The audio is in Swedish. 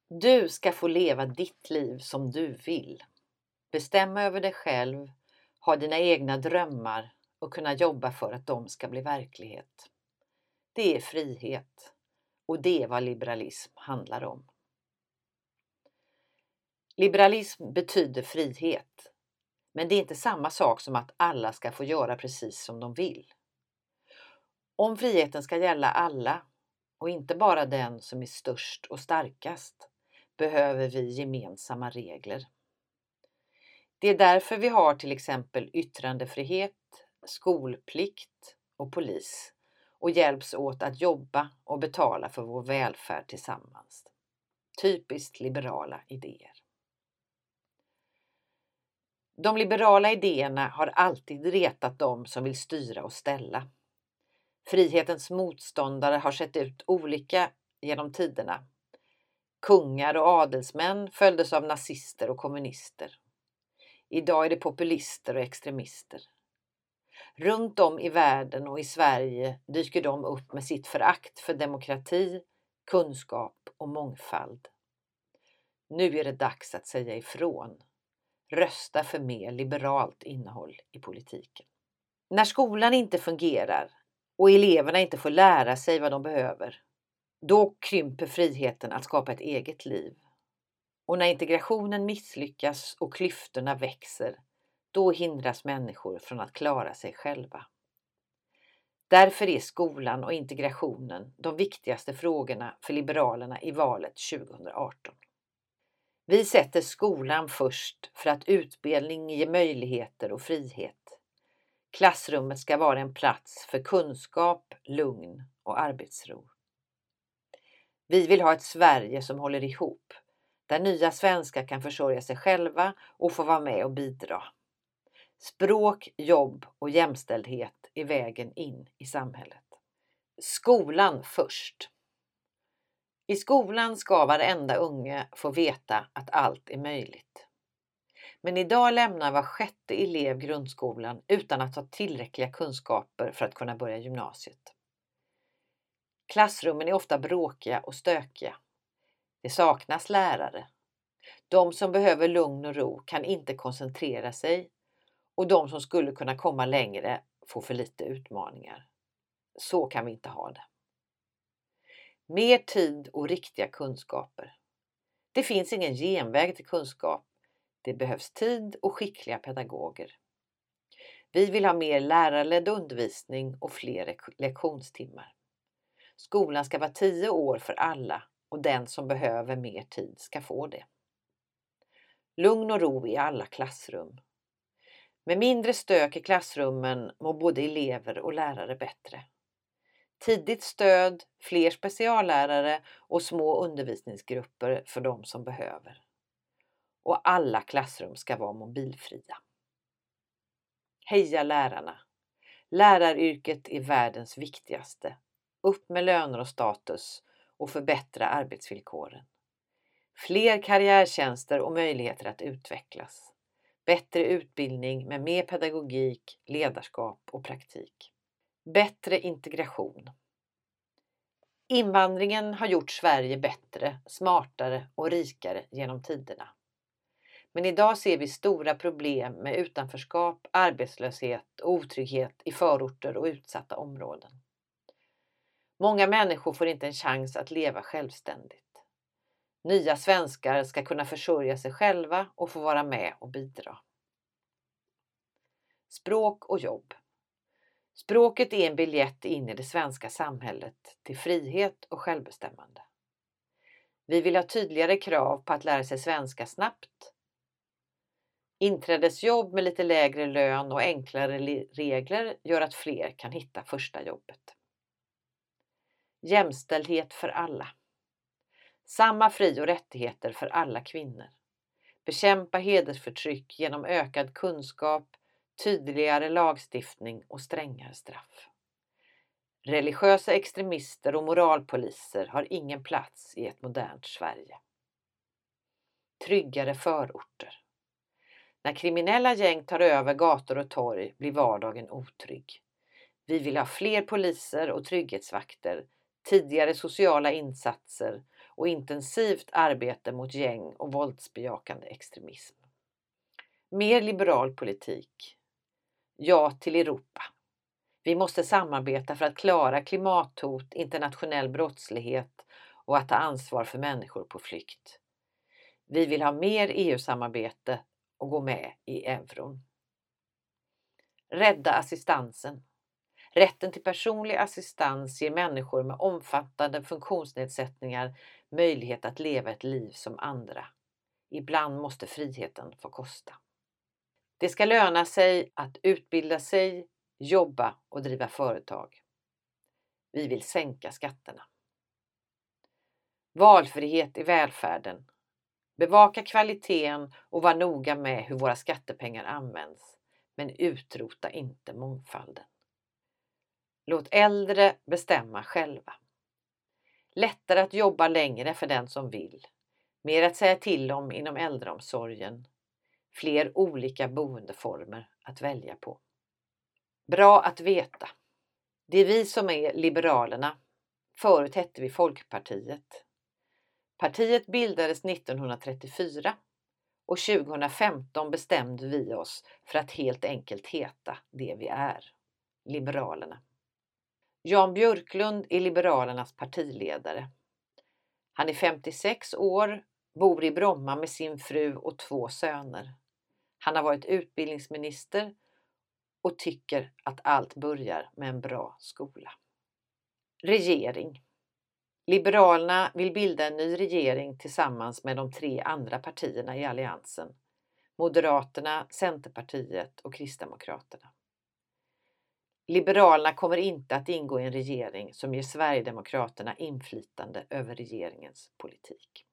Du ska få leva ditt liv som du vill. Bestämma över dig själv, ha dina egna drömmar och kunna jobba för att de ska bli verklighet. Det är frihet och det är vad liberalism handlar om. Liberalism betyder frihet, men det är inte samma sak som att alla ska få göra precis som de vill. Om friheten ska gälla alla och inte bara den som är störst och starkast, behöver vi gemensamma regler. Det är därför vi har till exempel yttrandefrihet, skolplikt och polis och hjälps åt att jobba och betala för vår välfärd tillsammans. Typiskt liberala idéer. De liberala idéerna har alltid retat dem som vill styra och ställa. Frihetens motståndare har sett ut olika genom tiderna. Kungar och adelsmän följdes av nazister och kommunister. Idag är det populister och extremister. Runt om i världen och i Sverige dyker de upp med sitt förakt för demokrati, kunskap och mångfald. Nu är det dags att säga ifrån. Rösta för mer liberalt innehåll i politiken. När skolan inte fungerar och eleverna inte får lära sig vad de behöver, då krymper friheten att skapa ett eget liv. Och när integrationen misslyckas och klyftorna växer, då hindras människor från att klara sig själva. Därför är skolan och integrationen de viktigaste frågorna för Liberalerna i valet 2018. Vi sätter skolan först för att utbildning ger möjligheter och frihet. Klassrummet ska vara en plats för kunskap, lugn och arbetsro. Vi vill ha ett Sverige som håller ihop, där nya svenskar kan försörja sig själva och få vara med och bidra. Språk, jobb och jämställdhet är vägen in i samhället. Skolan först. I skolan ska varenda unge få veta att allt är möjligt. Men idag lämnar var sjätte elev grundskolan utan att ha tillräckliga kunskaper för att kunna börja gymnasiet. Klassrummen är ofta bråkiga och stökiga. Det saknas lärare. De som behöver lugn och ro kan inte koncentrera sig och de som skulle kunna komma längre får för lite utmaningar. Så kan vi inte ha det. Mer tid och riktiga kunskaper. Det finns ingen genväg till kunskap. Det behövs tid och skickliga pedagoger. Vi vill ha mer lärarledd undervisning och fler lektionstimmar. Skolan ska vara 10 år för alla och den som behöver mer tid ska få det. Lugn och ro i alla klassrum. Med mindre stök i klassrummen mår både elever och lärare bättre. Tidigt stöd, fler speciallärare och små undervisningsgrupper för de som behöver. Och alla klassrum ska vara mobilfria. Heja lärarna! Läraryrket är världens viktigaste. Upp med löner och status och förbättra arbetsvillkoren. Fler karriärtjänster och möjligheter att utvecklas. Bättre utbildning med mer pedagogik, ledarskap och praktik. Bättre integration. Invandringen har gjort Sverige bättre, smartare och rikare genom tiderna. Men idag ser vi stora problem med utanförskap, arbetslöshet och otrygghet i förorter och utsatta områden. Många människor får inte en chans att leva självständigt. Nya svenskar ska kunna försörja sig själva och få vara med och bidra. Språk och jobb. Språket är en biljett in i det svenska samhället till frihet och självbestämmande. Vi vill ha tydligare krav på att lära sig svenska snabbt. Inträdesjobb med lite lägre lön och enklare regler gör att fler kan hitta första jobbet. Jämställdhet för alla. Samma fri- och rättigheter för alla kvinnor. Bekämpa hedersförtryck genom ökad kunskap, tydligare lagstiftning och strängare straff. Religiösa extremister och moralpoliser har ingen plats i ett modernt Sverige. Tryggare förorter. När kriminella gäng tar över gator och torg blir vardagen otrygg. Vi vill ha fler poliser och trygghetsvakter, tidigare sociala insatser och intensivt arbete mot gäng- och våldsbejakande extremism. Mer liberal politik. Ja till Europa. Vi måste samarbeta för att klara klimathot, internationell brottslighet och att ta ansvar för människor på flykt. Vi vill ha mer EU-samarbete och gå med i euron. Rädda assistansen. Rätten till personlig assistans ger människor med omfattande funktionsnedsättningar möjlighet att leva ett liv som andra. Ibland måste friheten få kosta. Det ska löna sig att utbilda sig, jobba och driva företag. Vi vill sänka skatterna. Valfrihet i välfärden. Bevaka kvaliteten och var noga med hur våra skattepengar används, men utrota inte mångfalden. Låt äldre bestämma själva. Lättare att jobba längre för den som vill. Mer att säga till om inom äldreomsorgen. Fler olika boendeformer att välja på. Bra att veta. Det är vi som är Liberalerna. Förut hette vi Folkpartiet. Partiet bildades 1934 och 2015 bestämde vi oss för att helt enkelt heta det vi är. Liberalerna. Jan Björklund är Liberalernas partiledare. Han är 56 år, bor i Bromma med sin fru och 2 söner. Han har varit utbildningsminister och tycker att allt börjar med en bra skola. Regering. Liberalerna vill bilda en ny regering tillsammans med de 3 andra partierna i alliansen. Moderaterna, Centerpartiet och Kristdemokraterna. Liberalerna kommer inte att ingå i en regering som ger Sverigedemokraterna inflytande över regeringens politik.